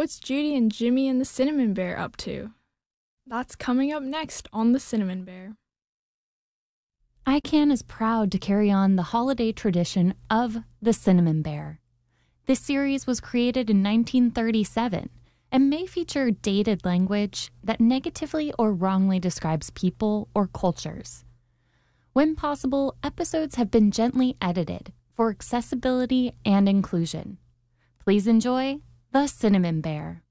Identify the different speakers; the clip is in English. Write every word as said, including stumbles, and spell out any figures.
Speaker 1: What's Judy and Jimmy and the Cinnamon Bear up to? That's coming up next on The Cinnamon Bear.
Speaker 2: I CAN is proud to carry on the holiday tradition of the Cinnamon Bear. This series was created in nineteen thirty-seven and may feature dated language that negatively or wrongly describes people or cultures. When possible, episodes have been gently edited for accessibility and inclusion. Please enjoy The Cinnamon Bear.